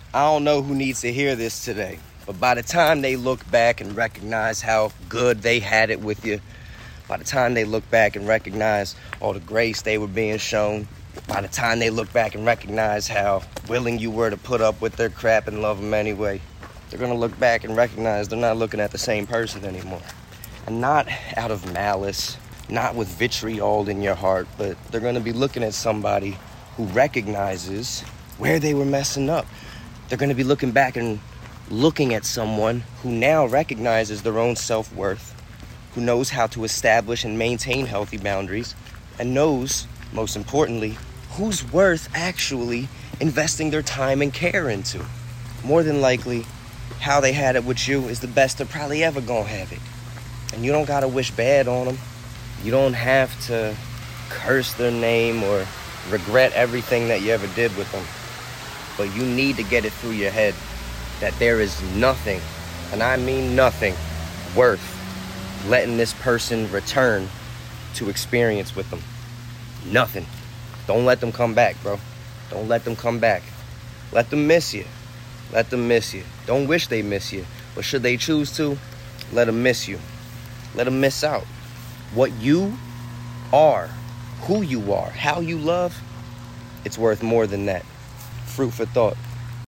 I don't know who needs to hear this today, but by the time they look back and recognize how good they had it with you, by the time they look back and recognize all the grace they were being shown, by the time they look back and recognize how willing you were to put up with their crap and love them anyway, they're going to look back and recognize they're not looking at the same person anymore. And not out of malice, not with vitriol in your heart, but they're going to be looking at somebody who recognizes where they were messing up. They're going to be looking back and looking at someone who now recognizes their own self-worth, who knows how to establish and maintain healthy boundaries, and knows, most importantly, who's worth actually investing their time and care into. More than likely, how they had it with you is the best they're probably ever gonna have it. And you don't gotta wish bad on them. You don't have to curse their name or regret everything that you ever did with them. But you need to get it through your head that there is nothing, and I mean nothing, worth letting this person return to experience with them. Nothing. Don't let them come back, bro. Don't let them come back. Let them miss you. Let them miss you. Don't wish they miss you, but should they choose to, let them miss you. Let them miss out. What you are, who you are, how you love, it's worth more than that. Fruit for thought.